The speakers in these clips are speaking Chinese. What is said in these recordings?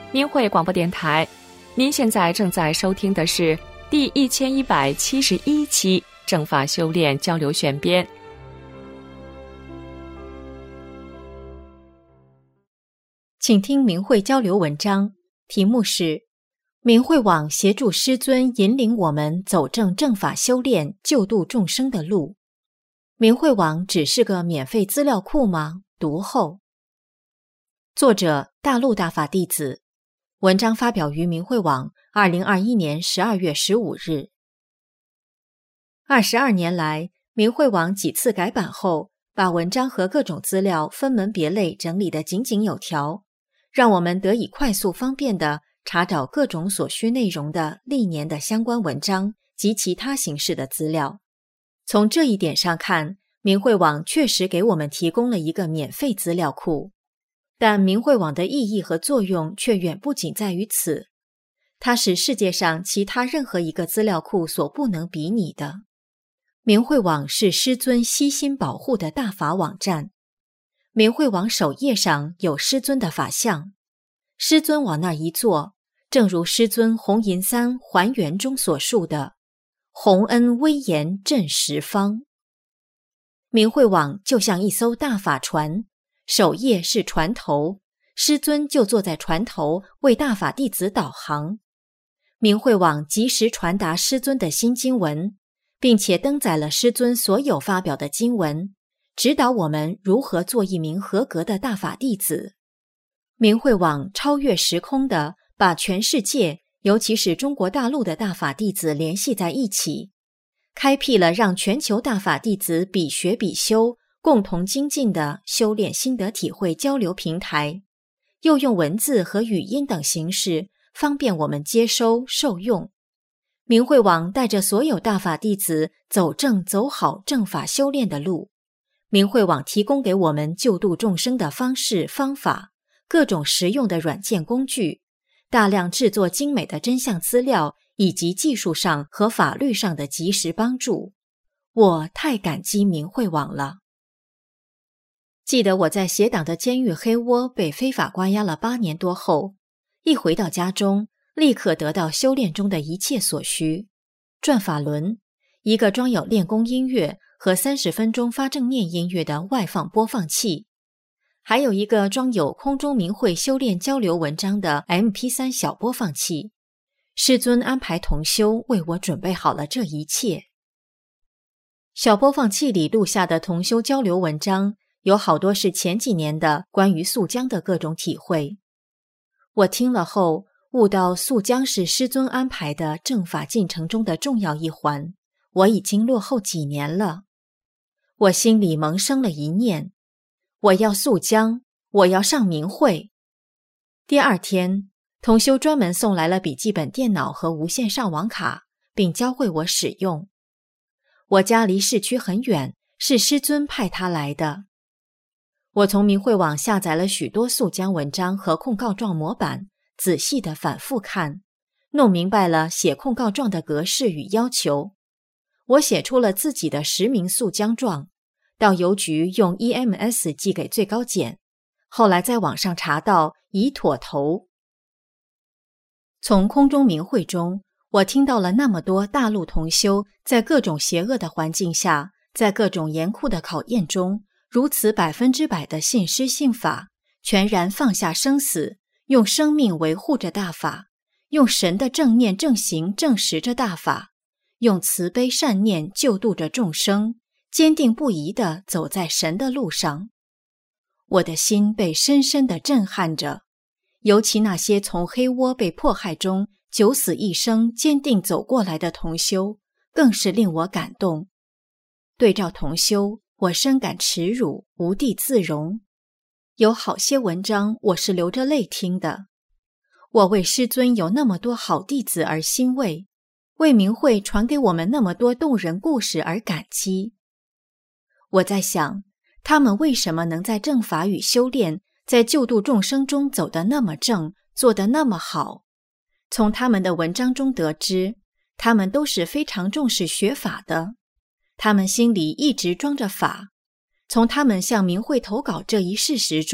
明慧广播电台，您现在正在收听的是第1171期正法修炼交流选编。 请听明慧交流文章，题目是明慧网协助师尊引领我们走正正法修炼救度众生的路。明慧网只是个免费资料库吗？读后。作者大陆大法弟子，文章发表于明慧网2021年12月15日。22年来，明慧网几次改版后，把文章和各种资料分门别类整理得井井有条，让我们得以快速方便地查找各种所需内容的历年的相关文章及其他形式的资料。从这一点上看，明慧网确实给我们提供了一个免费资料库。但明慧网的意义和作用却远不仅在于此，它是世界上其他任何一个资料库所不能比拟的。明慧网是师尊悉心保护的大法网站。明慧网首页上有师尊的法像，师尊往那儿一坐，正如师尊弘银三还原中所述的弘恩威严震十方。明慧网就像一艘大法船，首页是船头，师尊就坐在船头为大法弟子导航。明慧网及时传达师尊的新经文，并且登载了师尊所有发表的经文，指导我们如何做一名合格的大法弟子。明慧网超越时空地把全世界，尤其是中国大陆的大法弟子联系在一起，开辟了让全球大法弟子比学比修，共同精进的修炼心得体会交流平台，又用文字和语音等形式方便我们接收受用。明慧网带着所有大法弟子走正走好正法修炼的路。明慧网提供给我们救度众生的方式方法，各种实用的软件工具，大量制作精美的真相资料，以及技术上和法律上的及时帮助。我太感激明慧网了。记得我在邪党的监狱黑窝被非法关押了8年多后，一回到家中，立刻得到修炼中的一切所需。转法轮，一个装有练功音乐和30分钟发正念音乐的外放播放器，还有一个装有空中明慧修炼交流文章的 MP3 小播放器。师尊安排同修为我准备好了这一切。小播放器里录下的同修交流文章，有好多是前几年的关于溯江的各种体会。我听了后，悟到溯江是师尊安排的正法进程中的重要一环，我已经落后几年了。我心里萌生了一念，我要溯江，我要上明慧。第2天，同修专门送来了笔记本电脑和无线上网卡，并教会我使用。我家离市区很远，是师尊派他来的。我从明慧网下载了许多溯江文章和控告状模板，仔细地反复看，弄明白了写控告状的格式与要求。我写出了自己的10名溯江状，到邮局用 EMS 寄给最高检，后来在网上查到已妥投。从空中明慧中，我听到了那么多大陆同修在各种邪恶的环境下，在各种严酷的考验中，如此100%的信师信法，全然放下生死，用生命维护着大法，用神的正念正行证实着大法，用慈悲善念救度着众生，坚定不移地走在神的路上。我的心被深深地震撼着，尤其那些从黑窝被迫害中九死一生坚定走过来的同修，更是令我感动。对照同修，我深感耻辱，无地自容。有好些文章我是流着泪听的。我为师尊有那么多好弟子而欣慰，为明慧传给我们那么多动人故事而感激。我在想，他们为什么能在正法与修炼，在救度众生中走得那么正，做得那么好？从他们的文章中得知，他们都是非常重视学法的，他们心里一直装着法。从他们向明慧投稿这一事实中，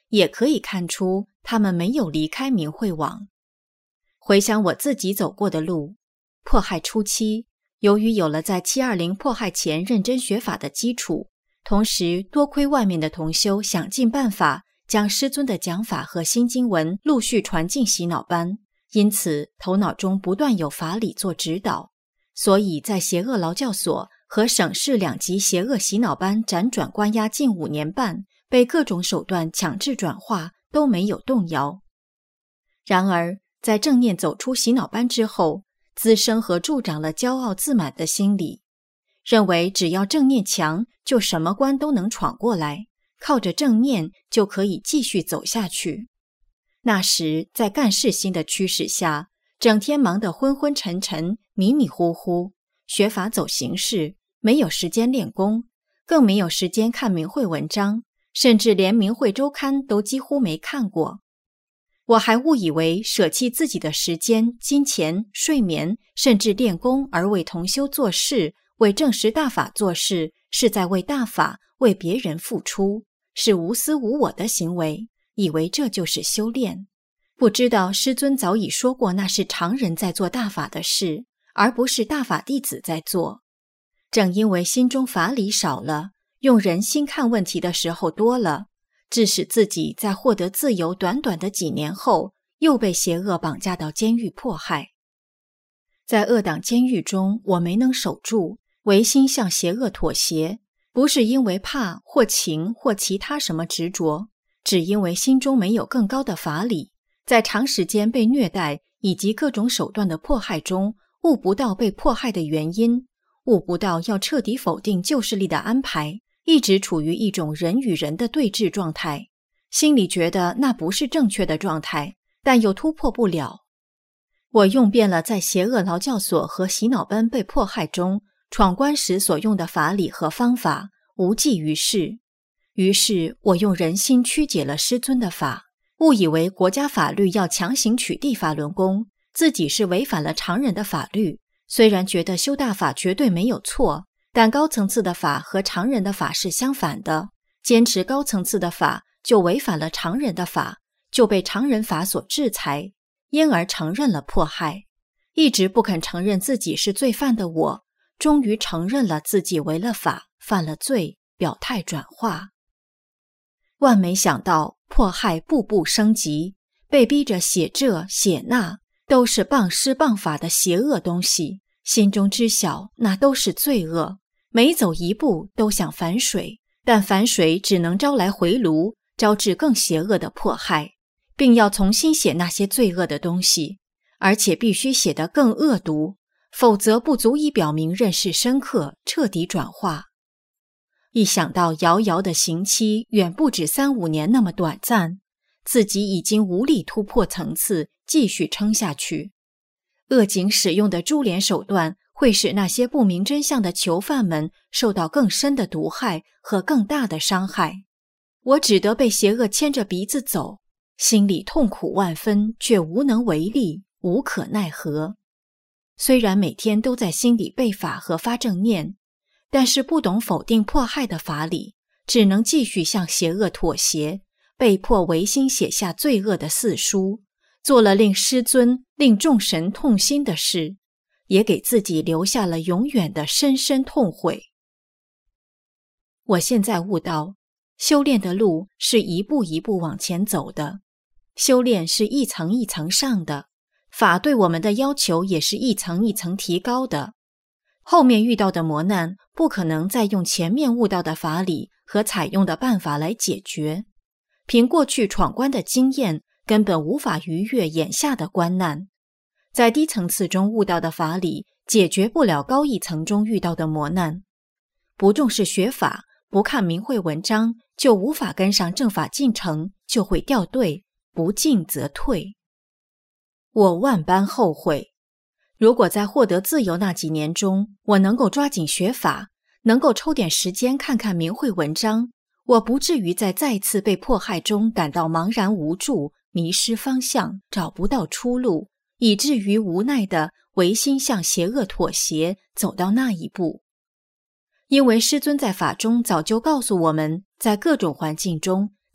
也可以看出他们没有离开明慧网。回想我自己走过的路，迫害初期，由于有了在720迫害前认真学法的基础，同时多亏外面的同修想尽办法将师尊的讲法和新经文陆续传进洗脑班，因此头脑中不断有法理做指导，所以在邪恶劳教所和省市2级邪恶洗脑班辗转关押近5年半，被各种手段强制转化都没有动摇。然而在正念走出洗脑班之后，滋生和助长了骄傲自满的心理，认为只要正念强，就什么关都能闯过来，靠着正念就可以继续走下去。那时在干事心的驱使下，整天忙得昏昏沉沉迷迷糊糊，学法走形式，没有时间练功，更没有时间看明慧文章，甚至连明慧周刊都几乎没看过。我还误以为舍弃自己的时间、金钱、睡眠，甚至练功而为同修做事，为证实大法做事，是在为大法、为别人付出，是无私无我的行为，以为这就是修炼。不知道师尊早已说过，那是常人在做大法的事，而不是大法弟子在做。正因为心中法理少了，用人心看问题的时候多了，致使自己在获得自由短短的几年后，又被邪恶绑架到监狱迫害。在恶党监狱中，我没能守住，唯心向邪恶妥协，不是因为怕或情或其他什么执着，只因为心中没有更高的法理，在长时间被虐待以及各种手段的迫害中，悟不到被迫害的原因，悟不到要彻底否定旧势力的安排，一直处于一种人与人的对峙状态，心里觉得那不是正确的状态，但又突破不了。我用遍了在邪恶劳教所和洗脑班被迫害中闯关时所用的法理和方法，无济于事。于是我用人心曲解了师尊的法，误以为国家法律要强行取缔法轮功，自己是违反了常人的法律。虽然觉得修大法绝对没有错，但高层次的法和常人的法是相反的，坚持高层次的法就违反了常人的法，就被常人法所制裁，因而承认了迫害。一直不肯承认自己是罪犯的我，终于承认了自己违了法，犯了罪，表态转化。万没想到迫害步步升级，被逼着写这写那，都是谤师谤法的邪恶东西，心中知晓那都是罪恶，每走一步都想反水，但反水只能招来回炉，招致更邪恶的迫害，并要重新写那些罪恶的东西，而且必须写得更恶毒，否则不足以表明认识深刻，彻底转化。一想到遥遥的刑期远不止3-5年那么短暂，自己已经无力突破层次，继续撑下去。恶警使用的株连手段会使那些不明真相的囚犯们受到更深的毒害和更大的伤害。我只得被邪恶牵着鼻子走，心里痛苦万分，却无能为力，无可奈何。虽然每天都在心里背法和发正念，但是不懂否定迫害的法理，只能继续向邪恶妥协，被迫违心写下罪恶的4书，做了令师尊、令众神痛心的事，也给自己留下了永远的深深痛悔。我现在悟到，修炼的路是一步一步往前走的，修炼是一层一层上的，法对我们的要求也是一层一层提高的。后面遇到的磨难，不可能再用前面悟到的法理和采用的办法来解决。凭过去闯关的经验，根本无法逾越眼下的关难。在低层次中悟到的法理，解决不了高一层中遇到的磨难。不重视学法，不看明慧文章，就无法跟上正法进程，就会掉队，不进则退。我万般后悔。如果在获得自由那几年中，我能够抓紧学法，能够抽点时间看看明慧文章，我不至于在再次被迫害中感到茫然无助，迷失方向，找不到出路，以至于无奈地违心向邪恶妥协，走到那一步。因为师尊在法中早就告诉我们，在各种环境中，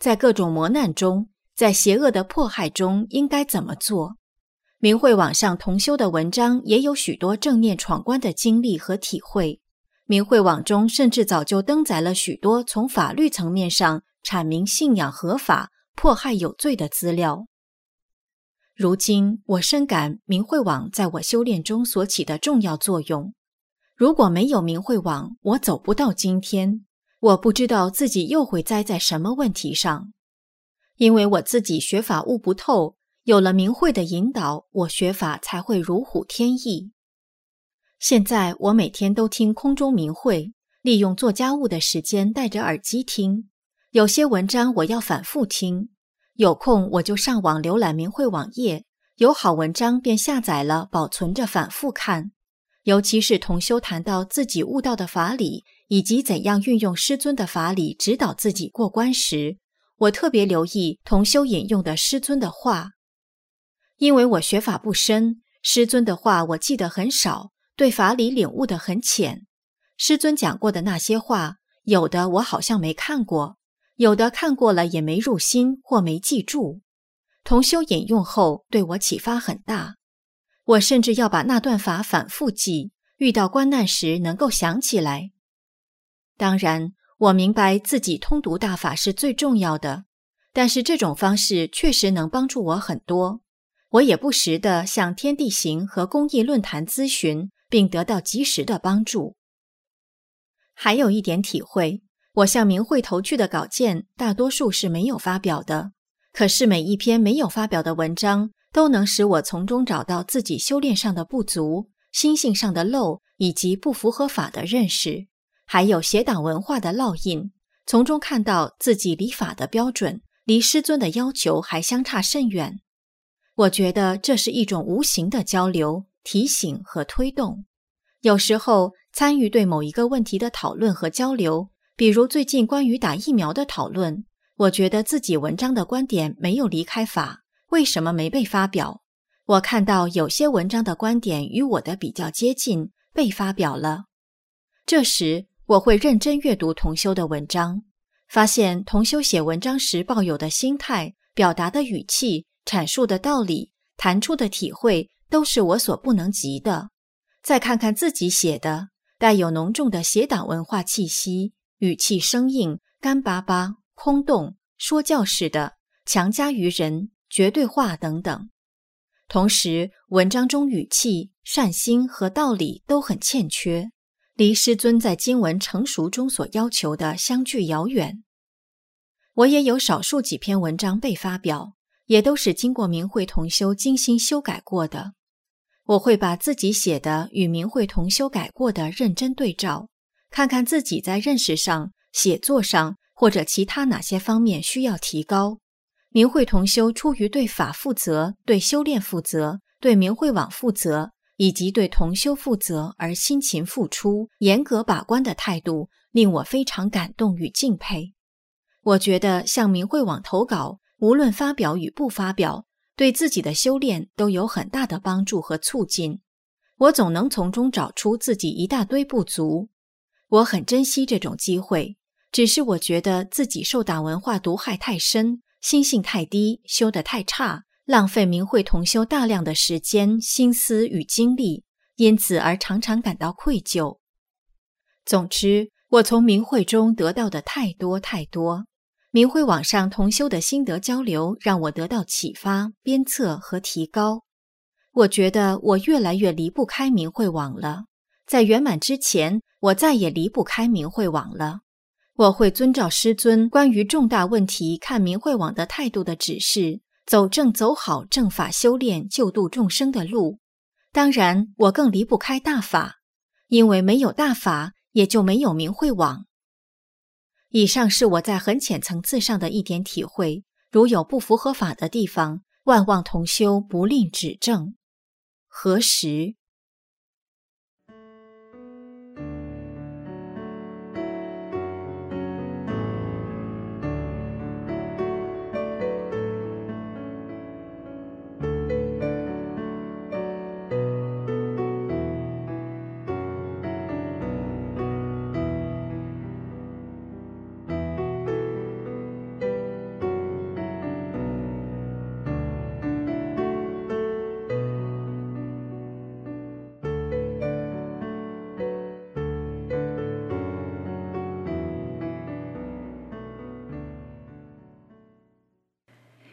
在各种磨难中，在邪恶的迫害中应该怎么做。明慧网上同修的文章也有许多正念闯关的经历和体会，明慧网中甚至早就登载了许多从法律层面上阐明信仰合法、迫害有罪的资料。如今我深感明慧网在我修炼中所起的重要作用。如果没有明慧网，我走不到今天，我不知道自己又会栽在什么问题上。因为我自己学法悟不透，有了明慧的引导，我学法才会如虎添翼。现在我每天都听空中明慧，利用做家务的时间戴着耳机听。有些文章我要反复听，有空我就上网浏览明慧网页，有好文章便下载了保存着反复看。尤其是同修谈到自己悟道的法理，以及怎样运用师尊的法理指导自己过关时，我特别留意同修引用的师尊的话。因为我学法不深，师尊的话我记得很少，对法理领悟得很浅。师尊讲过的那些话，有的我好像没看过，有的看过了也没入心或没记住。同修引用后对我启发很大，我甚至要把那段法反复记，遇到关难时能够想起来。当然，我明白自己通读大法是最重要的，但是这种方式确实能帮助我很多。我也不时地向天地行和公益论坛咨询，并得到及时的帮助。还有一点体会，我向明慧投去的稿件大多数是没有发表的，可是每一篇没有发表的文章都能使我从中找到自己修炼上的不足、心性上的漏以及不符合法的认识，还有邪党文化的烙印，从中看到自己理法的标准离师尊的要求还相差甚远。我觉得这是一种无形的交流、提醒和推动。有时候参与对某一个问题的讨论和交流，比如最近关于打疫苗的讨论，我觉得自己文章的观点没有离开法，为什么没被发表？我看到有些文章的观点与我的比较接近，被发表了。这时我会认真阅读同修的文章，发现同修写文章时抱有的心态、表达的语气、阐述的道理、谈出的体会都是我所不能及的。再看看自己写的，带有浓重的邪党文化气息，语气生硬、干巴巴、空洞、说教式的、强加于人、绝对化等等。同时，文章中语气、善心和道理都很欠缺，离师尊在经文成熟中所要求的相距遥远。我也有少数几篇文章被发表，也都是经过明慧同修精心修改过的。我会把自己写的与明慧同修改过的认真对照，看看自己在认识上、写作上或者其他哪些方面需要提高。明慧同修出于对法负责、对修炼负责、对明慧网负责以及对同修负责而辛勤付出、严格把关的态度，令我非常感动与敬佩。我觉得向明慧网投稿，无论发表与不发表，对自己的修炼都有很大的帮助和促进。我总能从中找出自己一大堆不足，我很珍惜这种机会，只是我觉得自己受党文化毒害太深，心性太低，修得太差，浪费明慧同修大量的时间、心思与精力，因此而常常感到愧疚。总之，我从明慧中得到的太多太多。明慧网上同修的心得交流让我得到启发、鞭策和提高。我觉得我越来越离不开明慧网了。在圆满之前，我再也离不开明慧网了。我会遵照师尊关于重大问题看明慧网的态度的指示，走正走好正法修炼救度众生的路。当然，我更离不开大法，因为没有大法，也就没有明慧网。以上是我在很浅层次上的一点体会，如有不符合法的地方，万望同修不吝指正。何时？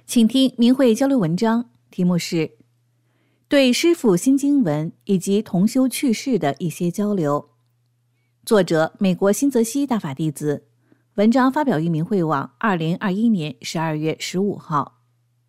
请听明慧交流文章，题目是对师父新经文以及同修去世的一些交流。作者美国新泽西大法弟子，文章发表于明慧网2021年12月15号。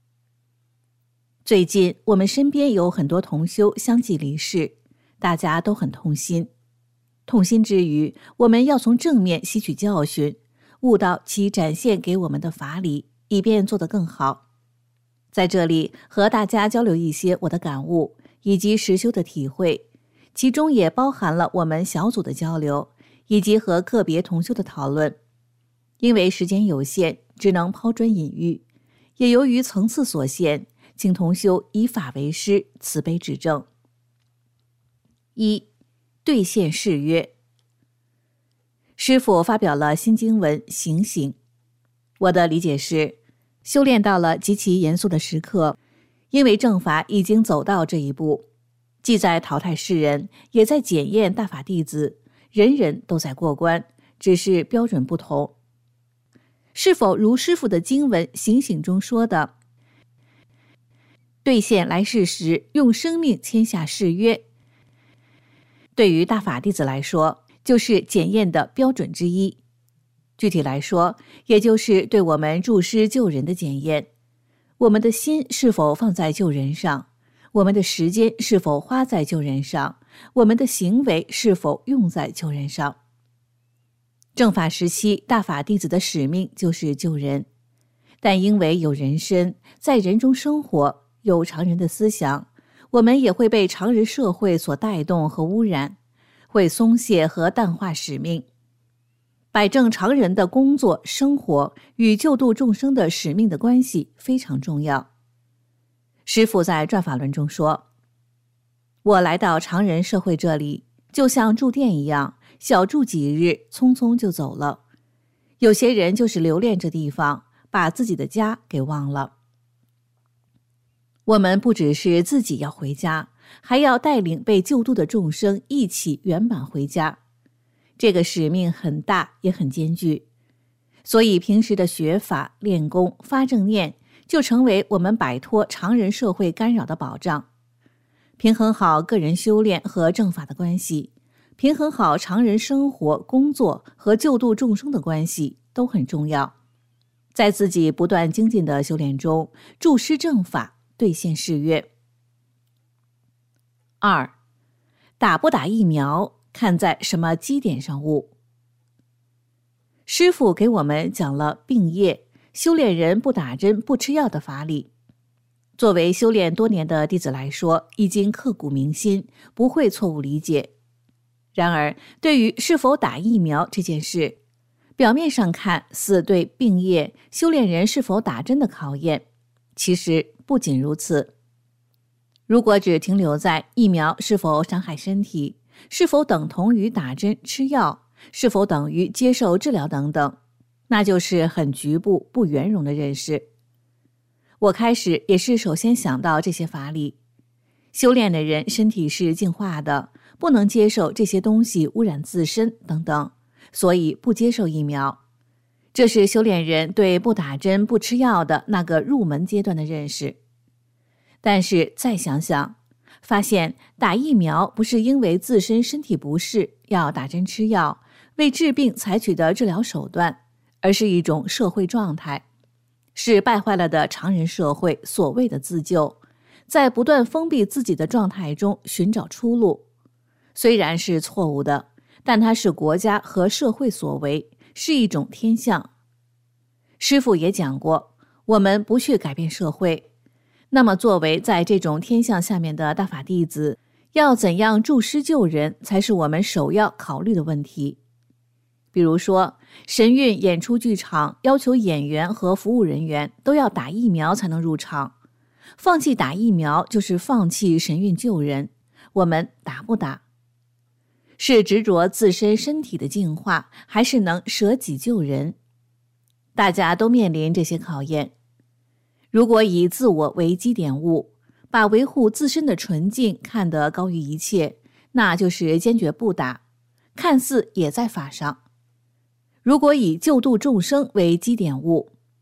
最近我们身边有很多同修相继离世，大家都很痛心。痛心之余，我们要从正面吸取教训，悟到其展现给我们的法理，以便做得更好。在这里和大家交流一些我的感悟以及实修的体会，其中也包含了我们小组的交流以及和个别同修的讨论。因为时间有限，只能抛砖引玉，也由于层次所限，请同修以法为师，慈悲指正。1. 兑现誓约。师父发表了新经文醒醒。我的理解是，修炼到了极其严肃的时刻，因为正法已经走到这一步，既在淘汰世人，也在检验大法弟子，人人都在过关，只是标准不同。是否如师父的经文醒醒中说的，兑现来世时用生命签下誓约，对于大法弟子来说，就是检验的标准之一。具体来说，也就是对我们助师救人的检验。我们的心是否放在救人上？我们的时间是否花在救人上？我们的行为是否用在救人上？正法时期，大法弟子的使命就是救人，但因为有人身，在人中生活，有常人的思想，我们也会被常人社会所带动和污染，会松懈和淡化使命。摆正常人的工作生活与救度众生的使命的关系非常重要。师父在转法轮中说，我来到常人社会这里，就像住店一样，小住几日，匆匆就走了。有些人就是留恋这地方，把自己的家给忘了。我们不只是自己要回家，还要带领被救度的众生一起圆满回家。这个使命很大，也很艰巨，所以平时的学法、练功、发正念，就成为我们摆脱常人社会干扰的保障。平衡好个人修炼和正法的关系，平衡好常人生活、工作和救度众生的关系都很重要。在自己不断精进的修炼中，助师正法，兑现誓约。2. 打不打疫苗，看在什么基点上悟。师父给我们讲了病业，修炼人不打针不吃药的法理。作为修炼多年的弟子来说，已经刻骨铭心，不会错误理解。然而，对于是否打疫苗这件事，表面上看似对病业、修炼人是否打针的考验，其实不仅如此。如果只停留在疫苗是否伤害身体，是否等同于打针吃药，是否等于接受治疗等等，那就是很局部不圆融的认识。我开始也是首先想到这些法理。修炼的人身体是净化的，不能接受这些东西污染自身等等，所以不接受疫苗。这是修炼人对不打针不吃药的那个入门阶段的认识。但是再想想，发现打疫苗不是因为自身身体不适要打针吃药，为治病采取的治疗手段，而是一种社会状态，是败坏了的常人社会所谓的自救，在不断封闭自己的状态中寻找出路。虽然是错误的，但它是国家和社会所为，是一种天象。师父也讲过，我们不去改变社会，那么作为在这种天象下面的大法弟子，要怎样助师救人，才是我们首要考虑的问题。比如说，神韵演出剧场要求演员和服务人员都要打疫苗才能入场，放弃打疫苗就是放弃神韵救人，我们打不打？是执着自身身体的净化，还是能舍己救人？大家都面临这些考验。如果以自我为基点悟，把维护自身的纯净看得高于一切，那就是坚决不打，看似也在法上。如果以救度众生为基点悟，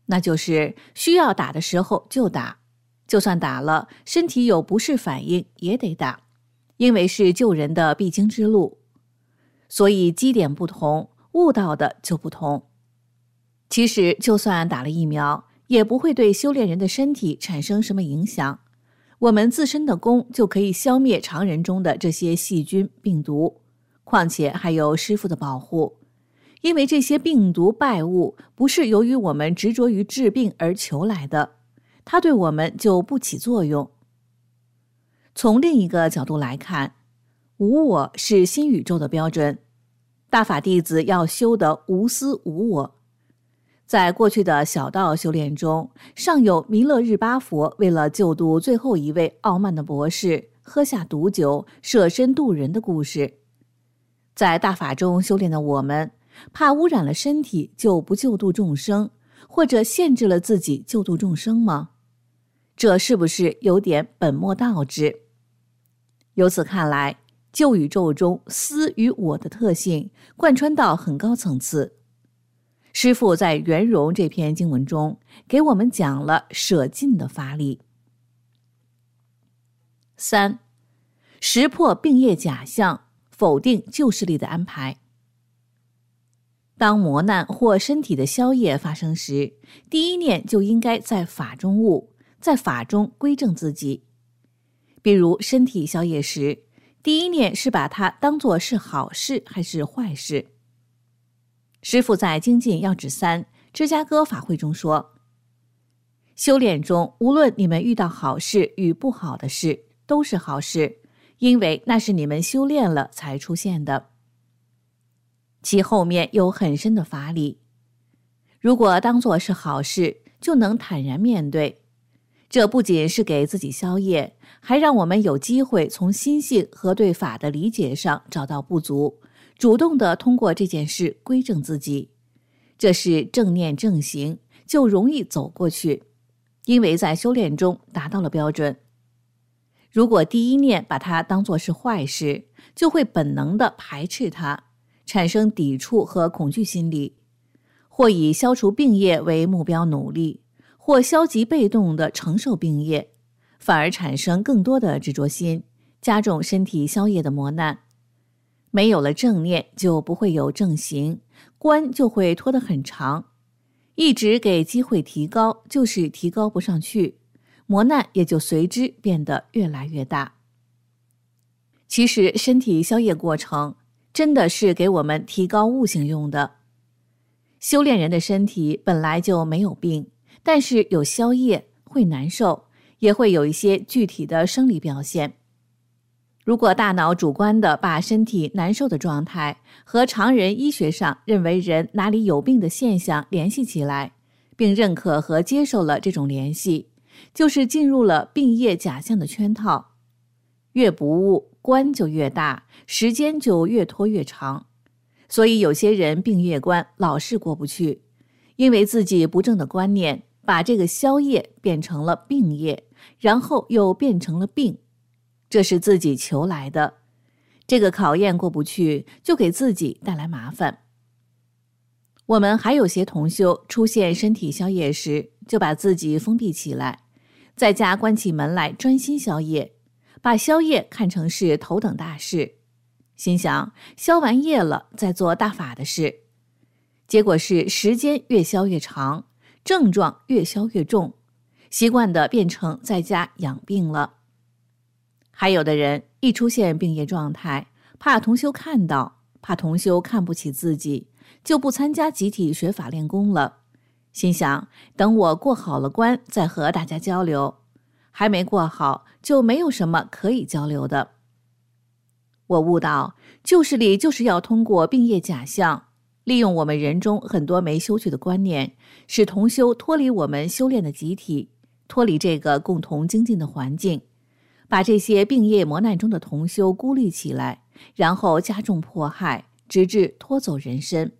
那就是需要打的时候就打，就算打了，身体有不适反应也得打，因为是救人的必经之路。所以基点不同，悟到的就不同。其实就算打了疫苗，也不会对修炼人的身体产生什么影响。我们自身的功就可以消灭常人中的这些细菌病毒，况且还有师父的保护。因为这些病毒败物不是由于我们执着于治病而求来的，它对我们就不起作用。从另一个角度来看，无我是新宇宙的标准，大法弟子要修得无私无我。在过去的小道修炼中，尚有弥勒日巴佛为了救度最后一位傲慢的博士，喝下毒酒，舍身渡人的故事。在大法中修炼的我们，怕污染了身体就不救度众生，或者限制了自己救度众生吗？这是不是有点本末倒置？由此看来，旧宇宙中私与我的特性贯穿到很高层次。师父在圆融这篇经文中给我们讲了舍尽的法理。3. 识破病业假象，否定旧势力的安排。当磨难或身体的消业发生时，第一念就应该在法中悟，在法中归正自己。比如身体消业时，第一念是把它当作是好事还是坏事。师父在精进要旨3芝加哥法会中说，修炼中无论你们遇到好事与不好的事，都是好事，因为那是你们修炼了才出现的。其后面有很深的法理，如果当作是好事，就能坦然面对。这不仅是给自己消业，还让我们有机会从心性和对法的理解上找到不足，主动地通过这件事归正自己。这是正念正行，就容易走过去，因为在修炼中达到了标准。如果第一念把它当作是坏事，就会本能地排斥它，产生抵触和恐惧心理，或以消除病业为目标努力，或消极被动地承受病业，反而产生更多的执着心，加重身体消业的磨难。没有了正念，就不会有正行，关就会拖得很长。一直给机会提高，就是提高不上去，磨难也就随之变得越来越大。其实身体消业过程真的是给我们提高悟性用的。修炼人的身体本来就没有病，但是有消业，会难受，也会有一些具体的生理表现。如果大脑主观地把身体难受的状态和常人医学上认为人哪里有病的现象联系起来，并认可和接受了这种联系，就是进入了病业假象的圈套。越不悟，关就越大，时间就越拖越长。所以有些人病业关老是过不去，因为自己不正的观念，把这个消业变成了病业，然后又变成了病。这是自己求来的，这个考验过不去，就给自己带来麻烦。我们还有些同修出现身体消业时，就把自己封闭起来，在家关起门来专心消业，把消业看成是头等大事，心想消完业了再做大法的事。结果是时间越消越长，症状越消越重，习惯地变成在家养病了。还有的人一出现病业状态，怕同修看到，怕同修看不起自己，就不参加集体学法练功了，心想等我过好了关再和大家交流，还没过好就没有什么可以交流的。我悟到，旧势力就是要通过病业假象，利用我们人中很多没修去的观念，使同修脱离我们修炼的集体，脱离这个共同精进的环境，把这些病业磨难中的同修孤立起来，然后加重迫害，直至拖走人身。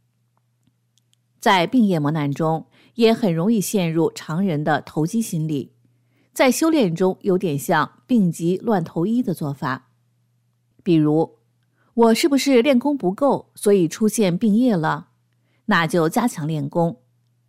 在病业磨难中，也很容易陷入常人的投机心理，在修炼中有点像病急乱投医的做法。比如，我是不是练功不够，所以出现病业了？那就加强练功。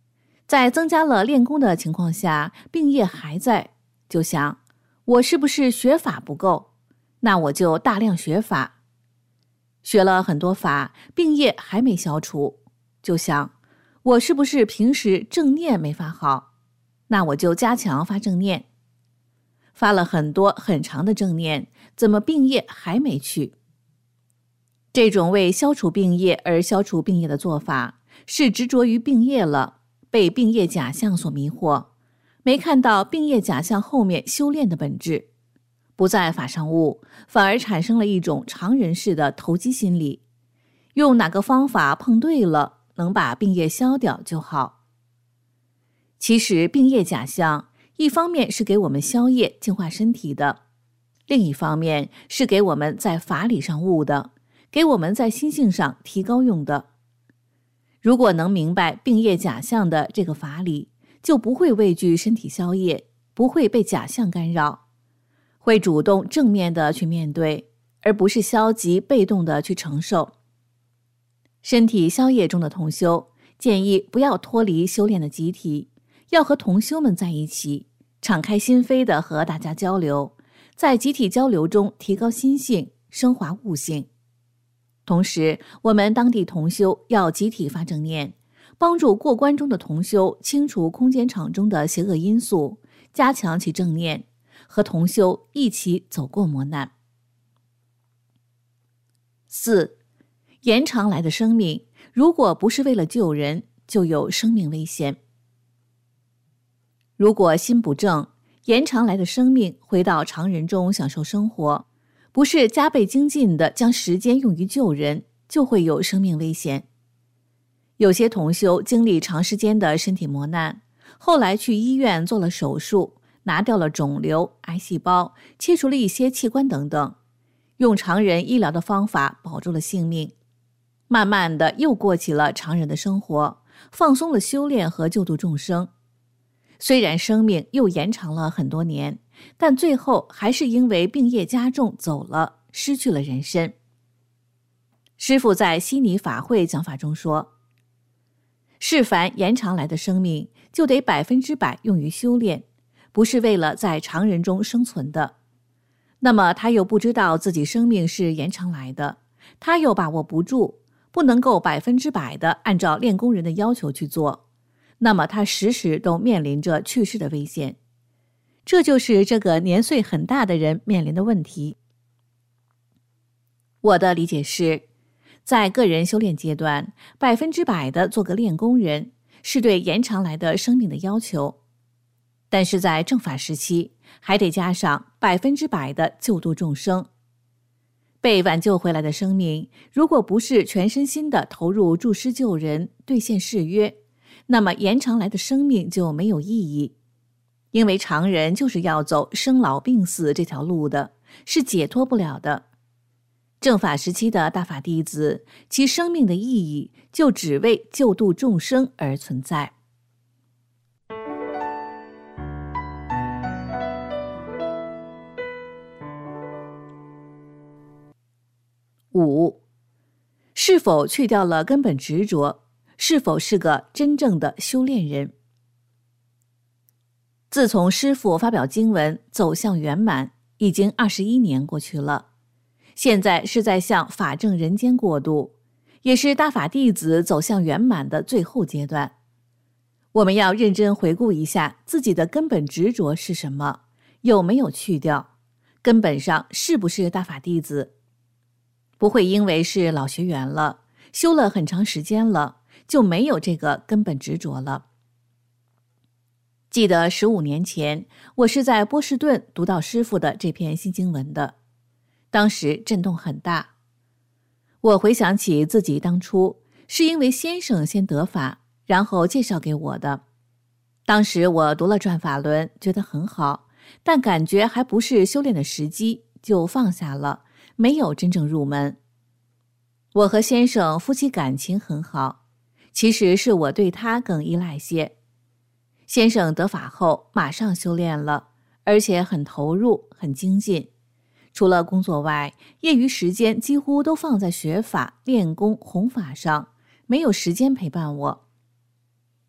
在增加了练功的情况下，病业还在，就想我是不是学法不够？那我就大量学法。学了很多法，病业还没消除，就想我是不是平时正念没发好？那我就加强发正念。发了很多很长的正念，怎么病业还没去？这种为消除病业而消除病业的做法，是执着于病业了，被病业假象所迷惑，没看到病业假象后面修炼的本质，不在法上悟，反而产生了一种常人式的投机心理，用哪个方法碰对了，能把病业消掉就好。其实病业假象，一方面是给我们消业净化身体的，另一方面是给我们在法理上悟的，给我们在心性上提高用的。如果能明白病业假象的这个法理，就不会畏惧身体消业，不会被假象干扰，会主动正面的去面对，而不是消极被动的去承受。身体消业中的同修，建议不要脱离修炼的集体，要和同修们在一起，敞开心扉的和大家交流，在集体交流中提高心性，升华悟性。同时，我们当地同修要集体发正念，帮助过关中的同修清除空间场中的邪恶因素，加强其正念，和同修一起走过磨难。4. 延长来的生命，如果不是为了救人，就有生命危险。如果心不正，延长来的生命回到常人中享受生活，不是加倍精进的将时间用于救人，就会有生命危险。有些同修经历长时间的身体磨难，后来去医院做了手术，拿掉了肿瘤、癌细胞，切除了一些器官等等，用常人医疗的方法保住了性命，慢慢的又过起了常人的生活，放松了修炼和救度众生。虽然生命又延长了很多年，但最后还是因为病业加重走了，失去了人身。师父在悉尼法会讲法中说，是凡延长来的生命，就得100%用于修炼，不是为了在常人中生存的。那么他又不知道自己生命是延长来的，他又把握不住，不能够100%的按照练功人的要求去做，那么他时时都面临着去世的危险。这就是这个年岁很大的人面临的问题。我的理解是，在个人修炼阶段，100%的做个练功人，是对延长来的生命的要求。但是在正法时期，还得加上100%的救度众生。被挽救回来的生命，如果不是全身心的投入助师救人，兑现誓约，那么延长来的生命就没有意义。因为常人就是要走生老病死这条路的，是解脱不了的。正法时期的大法弟子，其生命的意义就只为救度众生而存在。5. 是否去掉了根本执着？是否是个真正的修炼人？自从师父发表经文走向圆满，已经21年过去了。现在是在向法正人间过渡，也是大法弟子走向圆满的最后阶段。我们要认真回顾一下自己的根本执着是什么，有没有去掉，根本上是不是大法弟子。不会因为是老学员了，修了很长时间了，就没有这个根本执着了。记得15年前，我是在波士顿读到师父的这篇新经文的，当时震动很大。我回想起自己当初是因为先生先得法，然后介绍给我的。当时我读了转法轮，觉得很好，但感觉还不是修炼的时机，就放下了，没有真正入门。我和先生夫妻感情很好，其实是我对他更依赖些。先生得法后马上修炼了，而且很投入，很精进。除了工作外，业余时间几乎都放在学法、练功、弘法上，没有时间陪伴我。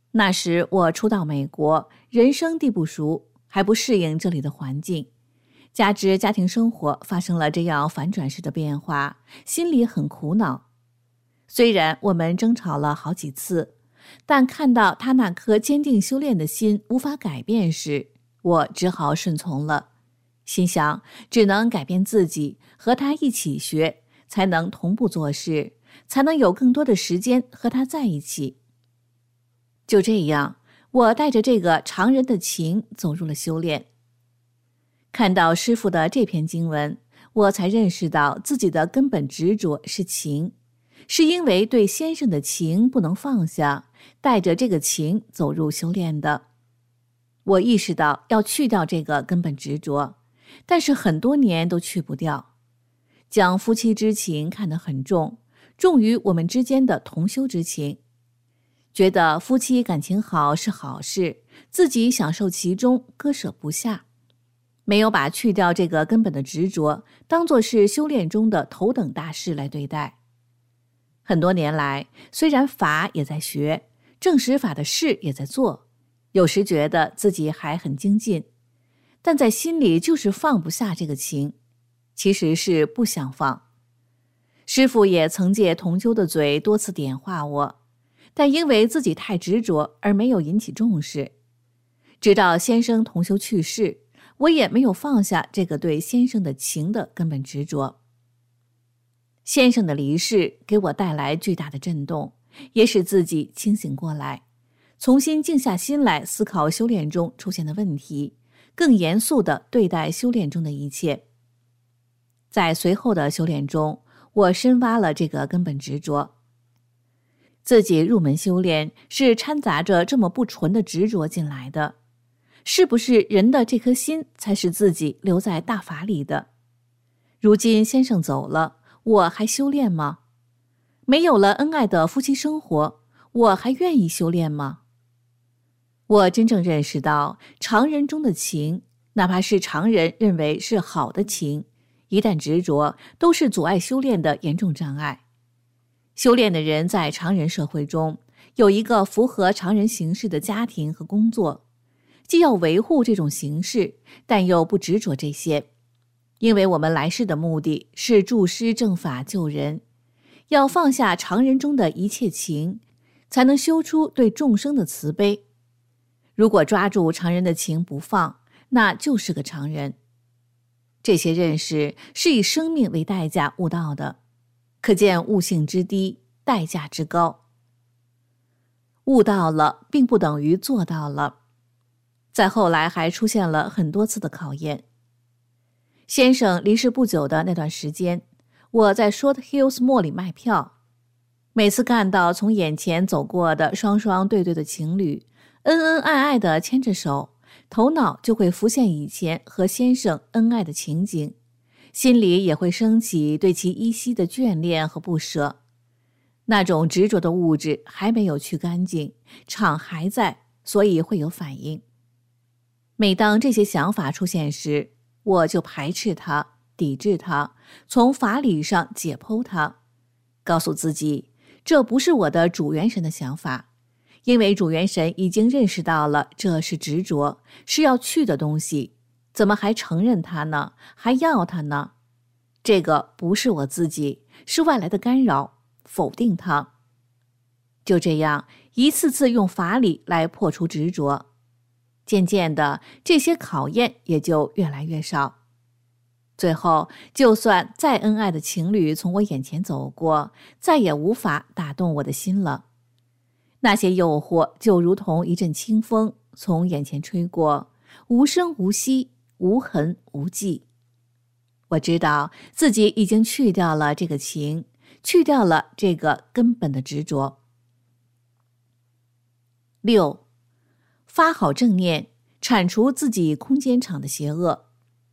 那时我初到美国，人生地不熟，还不适应这里的环境，加之家庭生活发生了这样反转式的变化，心里很苦恼。虽然我们争吵了好几次，但看到他那颗坚定修炼的心无法改变时，我只好顺从了，心想只能改变自己，和他一起学，才能同步做事，才能有更多的时间和他在一起。就这样，我带着这个常人的情走入了修炼。看到师父的这篇经文，我才认识到自己的根本执着是情，是因为对先生的情不能放下，带着这个情走入修炼的。我意识到要去掉这个根本执着，但是很多年都去不掉，将夫妻之情看得很重，重于我们之间的同修之情，觉得夫妻感情好是好事，自己享受其中，割舍不下，没有把去掉这个根本的执着当作是修炼中的头等大事来对待。很多年来，虽然法也在学，正实法的事也在做，有时觉得自己还很精进，但在心里就是放不下这个情，其实是不想放。师父也曾借同修的嘴多次点化我，但因为自己太执着而没有引起重视。直到先生同修去世，我也没有放下这个对先生的情的根本执着。先生的离世给我带来巨大的震动，也使自己清醒过来，重新静下心来思考修炼中出现的问题，更严肃地对待修炼中的一切。在随后的修炼中，我深挖了这个根本执着。自己入门修炼是掺杂着这么不纯的执着进来的，是不是人的这颗心才是自己留在大法里的？如今先生走了，我还修炼吗？没有了恩爱的夫妻生活，我还愿意修炼吗？我真正认识到，常人中的情，哪怕是常人认为是好的情，一旦执着，都是阻碍修炼的严重障碍。修炼的人在常人社会中，有一个符合常人形式的家庭和工作，既要维护这种形式，但又不执着这些，因为我们来世的目的是助师正法救人，要放下常人中的一切情，才能修出对众生的慈悲。如果抓住常人的情不放，那就是个常人。这些认识是以生命为代价悟到的，可见悟性之低，代价之高。悟到了并不等于做到了，再后来还出现了很多次的考验。先生离世不久的那段时间，我在 Short Hills Mall 里卖票，每次看到从眼前走过的双双对对的情侣，恩恩爱爱地牵着手，头脑就会浮现以前和先生恩爱的情景，心里也会升起对其依稀的眷恋和不舍。那种执着的物质还没有去干净，场还在，所以会有反应。每当这些想法出现时，我就排斥它，抵制它，从法理上解剖它，告诉自己，这不是我的主元神的想法，因为主元神已经认识到了这是执着，是要去的东西，怎么还承认它呢？还要它呢？这个不是我自己，是外来的干扰，否定它。就这样，一次次用法理来破除执着，渐渐的，这些考验也就越来越少。最后，就算再恩爱的情侣从我眼前走过，再也无法打动我的心了。那些诱惑就如同一阵清风从眼前吹过，无声无息，无痕无迹。我知道自己已经去掉了这个情，去掉了这个根本的执着。6. 发好正念，铲除自己空间场的邪恶。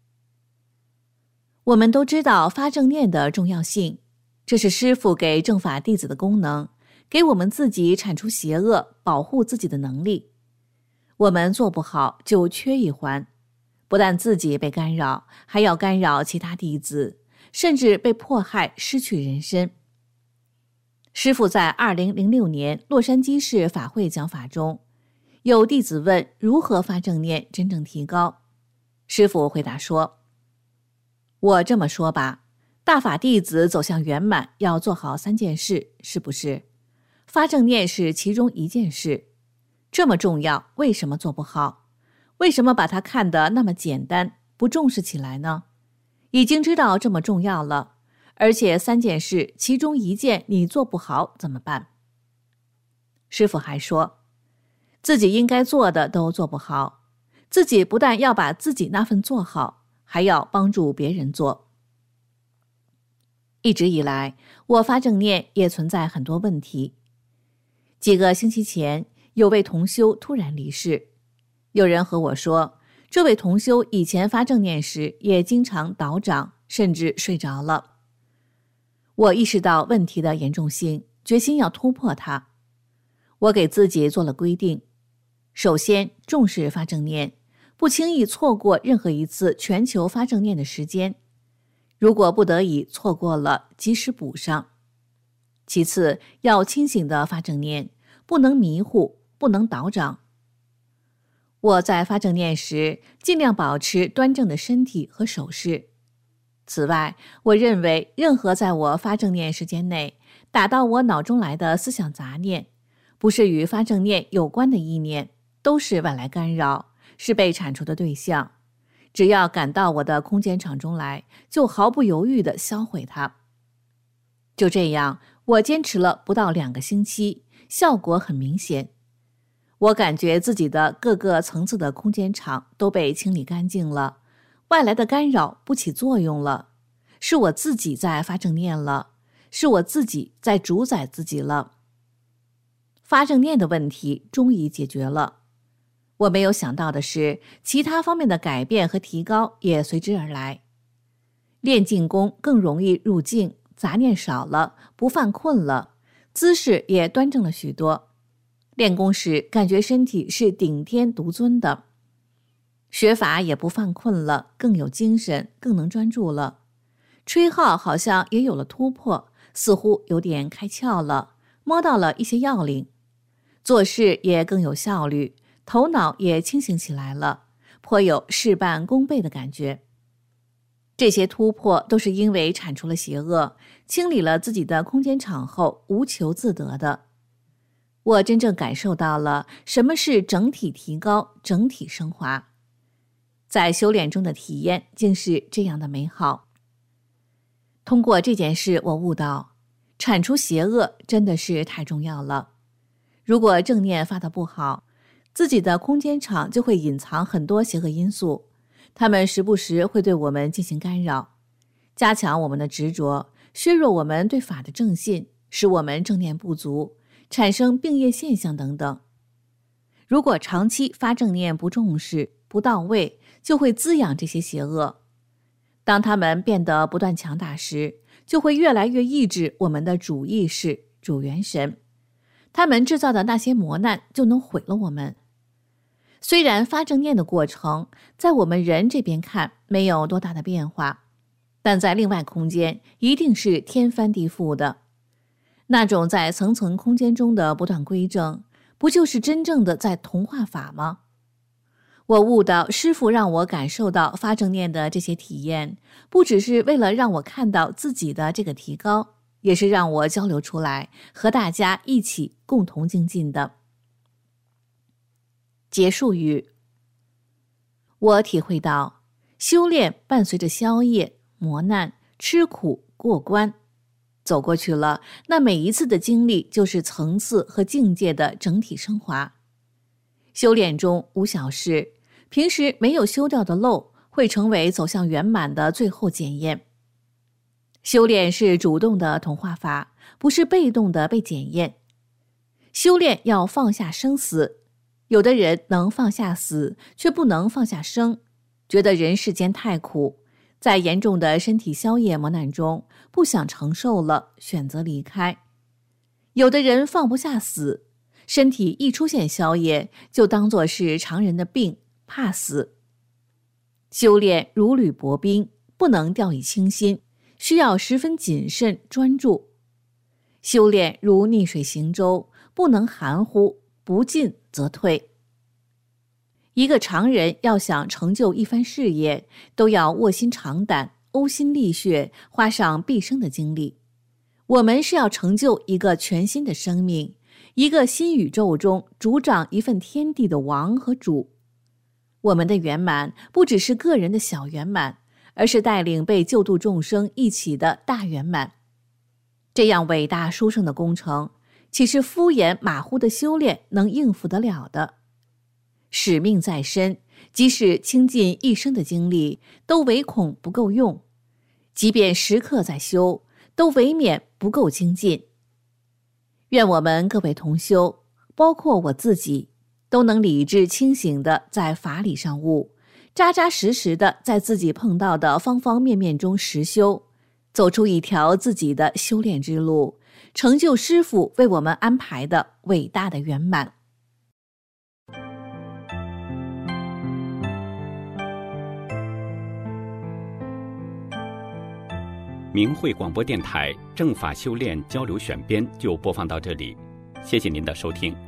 我们都知道发正念的重要性，这是师父给正法弟子的功能，给我们自己铲除邪恶，保护自己的能力。我们做不好就缺一环，不但自己被干扰，还要干扰其他弟子，甚至被迫害，失去人身。师父在2006年洛杉矶市法会讲法中， 有弟子问如何发正念真正提高，师父回答说，我这么说吧，大法弟子走向圆满要做好3件事，是不是？发正念是其中1件事，这么重要，为什么做不好？为什么把它看得那么简单，不重视起来呢？已经知道这么重要了，而且3件事其中1件你做不好怎么办？师父还说，自己应该做的都做不好，自己不但要把自己那份做好，还要帮助别人做。一直以来，我发正念也存在很多问题。几个星期前，有位同修突然离世，有人和我说，这位同修以前发正念时也经常倒掌，甚至睡着了。我意识到问题的严重性，决心要突破它。我给自己做了规定，首先重视发正念，不轻易错过任何一次全球发正念的时间，如果不得已错过了，及时补上。其次，要清醒地发正念，不能迷糊，不能倒掌。我在发正念时，尽量保持端正的身体和手势。此外，我认为任何在我发正念时间内打到我脑中来的思想杂念，不是与发正念有关的意念，都是外来干扰，是被铲除的对象。只要赶到我的空间场中来，就毫不犹豫地销毁它。就这样，我坚持了不到2个星期，效果很明显。我感觉自己的各个层次的空间场都被清理干净了，外来的干扰不起作用了，是我自己在发正念了，是我自己在主宰自己了。发正念的问题终于解决了。我没有想到的是，其他方面的改变和提高也随之而来。练静功更容易入静，杂念少了，不犯困了，姿势也端正了许多。练功时感觉身体是顶天独尊的，学法也不犯困了，更有精神，更能专注了。吹号好像也有了突破，似乎有点开窍了，摸到了一些要领。做事也更有效率，头脑也清醒起来了，颇有事半功倍的感觉。这些突破都是因为铲除了邪恶，清理了自己的空间场后无求自得的。我真正感受到了什么是整体提高、整体升华。在修炼中的体验竟是这样的美好。通过这件事，我悟到，铲除邪恶真的是太重要了。如果正念发得不好，自己的空间场就会隐藏很多邪恶因素，它们时不时会对我们进行干扰，加强我们的执着，削弱我们对法的正信，使我们正念不足，产生病业现象等等。如果长期发正念不重视、不到位，就会滋养这些邪恶。当它们变得不断强大时，就会越来越抑制我们的主意识、主元神。他们制造的那些磨难就能毁了我们。虽然发正念的过程在我们人这边看没有多大的变化，但在另外空间一定是天翻地覆的。那种在层层空间中的不断归正，不就是真正的在同化法吗？我悟到师父让我感受到发正念的这些体验，不只是为了让我看到自己的这个提高，也是让我交流出来，和大家一起共同精进的。结束语：我体会到，修炼伴随着宵夜、磨难、吃苦、过关，走过去了，那每一次的经历就是层次和境界的整体升华。修炼中无小事，平时没有修掉的漏，会成为走向圆满的最后检验。修炼是主动的同化法，不是被动的被检验。修炼要放下生死，有的人能放下死，却不能放下生，觉得人世间太苦，在严重的身体宵夜磨难中，不想承受了，选择离开。有的人放不下死，身体一出现宵夜，就当作是常人的病，怕死。修炼如履薄冰，不能掉以轻心，需要十分谨慎专注。修炼如逆水行舟，不能含糊，不进则退。 一个常人要想成就一番事业，都要卧薪尝胆、呕心沥血，花上毕生的精力。我们是要成就一个全新的生命，一个新宇宙中主掌一份天地的王和主。我们的圆满不只是个人的小圆满，而是带领被救度众生一起的大圆满。这样伟大殊胜的工程，岂是敷衍马虎的修炼能应付得了的？使命在身，即使倾尽一生的精力，都唯恐不够用；即便时刻在修，都唯免不够精进。愿我们各位同修，包括我自己，都能理智清醒地在法理上悟，扎扎实实地在自己碰到的方方面面中实修，走出一条自己的修炼之路，成就师父为我们安排的伟大的圆满。 明慧广播电台正法修炼交流选编就播放到这里，谢谢您的收听。